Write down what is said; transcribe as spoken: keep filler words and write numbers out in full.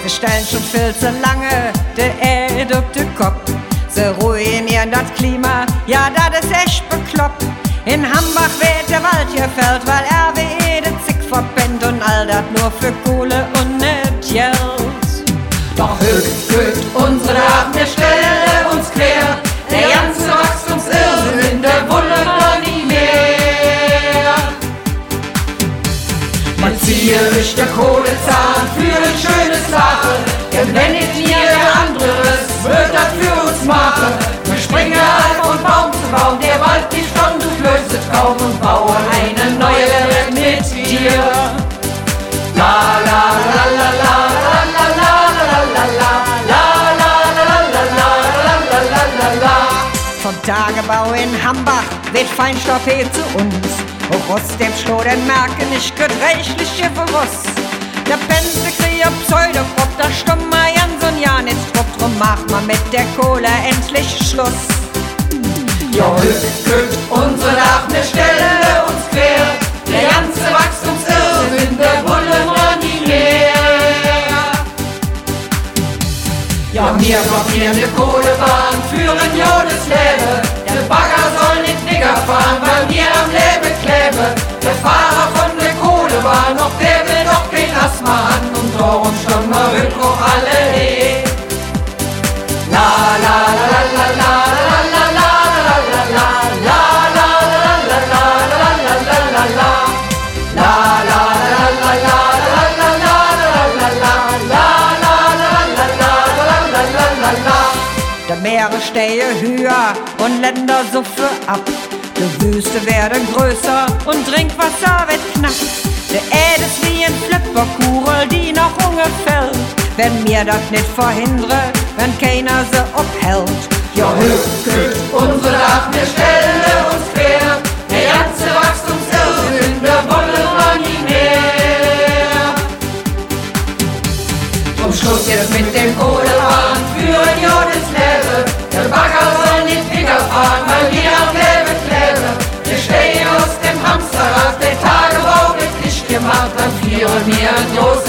Sie stellen schon viel zu lange de Erde auf den Kopf. Sie ruinieren das Klima, ja, das ist echt bekloppt. In Hambach wird der Wald gefällt, weil R W E den Zick verpennt und all das nur für Kohle und nicht Geld. Doch högt, högt unsere Daten, wir stellen uns quer. Der ganze Wachstumsirrsinn in der Wulle noch nie mehr. Man ziehe durch der Kohlezahn für ein schönes Sache. Denn wenn nicht mir der anderes, wird das für uns machen. Wir springen halt von Baum zu Baum, der Wald die Stunde löst kaum und bauen eine neue Welt mit dir. La la la la la la la la la la la. Vom Tagebau in Hambach weht Feinstaub hier zu uns. Auch aus dem Stroh den Märkten nicht geht reichliche Verruss. Der Benze kriegt Pseudokop, da stumm ma Jans und Janitz Druck. Drum macht man mit der Kohle endlich Schluss. Jo, hüpft, hüpft unsere Daten, wir stellen uns quer. Der ganze Wachstumsirrsinn in der Bulle noch nie mehr. Ja, wir blockieren die Kohlebahn, führen ja das Leben. Der Bagger soll nicht Nigger fahren, weil wir am Leben kleben. Der Fahrer von der Kohlebahn, noch der will doch kein Asthma an. Und darum stammen wir heute noch alle hin. La la la la la la la la la la la la la la la la. Der Meere stehe höher und Länder suffe ab. Die Wüste werden größer und Trinkwasser wird knapp. Der Erde ist wie ein Flipperkugel, die noch ungefällt. Wenn mir das nicht verhindere, wenn keiner sie abhält. Ja, hüpft, hüpft unsere Daten, wir stellen uns quer. Der ganze Wachstumsirrsinn in der Wolle war nie mehr. Zum Schluss jetzt mit dem Kohlebahn führen ja das Leben. Der Bagger soll nicht Finger fahren, weil wir am Leben kleben. Wir stehen aus dem Hamsterrad, der Tagebau wird nicht gemacht, dann führen wir ein großes